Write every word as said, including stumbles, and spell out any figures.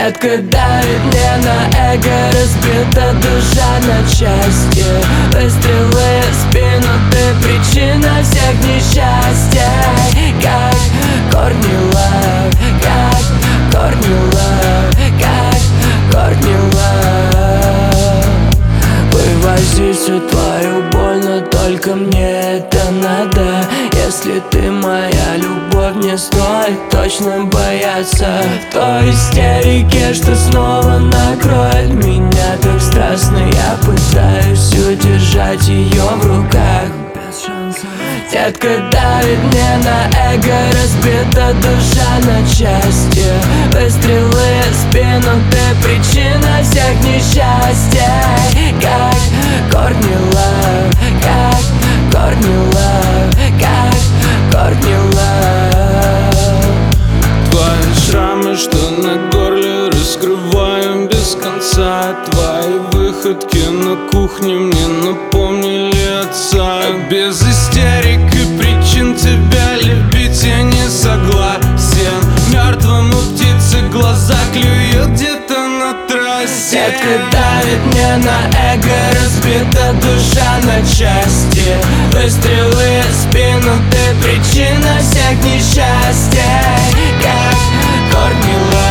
Детка давит мне на эго, разбита душа на части. Выстрелы в спину, ты причина всех несчастий. Как Кортни Лав, как Кортни Лав, как Кортни Лав. Вывози всю твою боль, но только мне это надо. Если ты моя любовь, не стоит точно бояться той истерики, что снова накроет меня так страстно. Я пытаюсь удержать ее в руках. Детка давит мне на эго, разбита душа на части. Выстрелы в спину, ты причина всех несчастий. Как Кортни Лав, как Кортни Лав, как Кортни Лав. Твои шрамы, что на горле, раскрываем без конца. Твои выходки на кухне мне напомнили отца. Без истерик и причин тебя любить я не согласен. Мертвому птице глаза клюют где-то на трассе. Детка давит мне на эго, разбита душа на части. Выстрелы в спину, ты причина всех несчастий. Как Кортни Лав.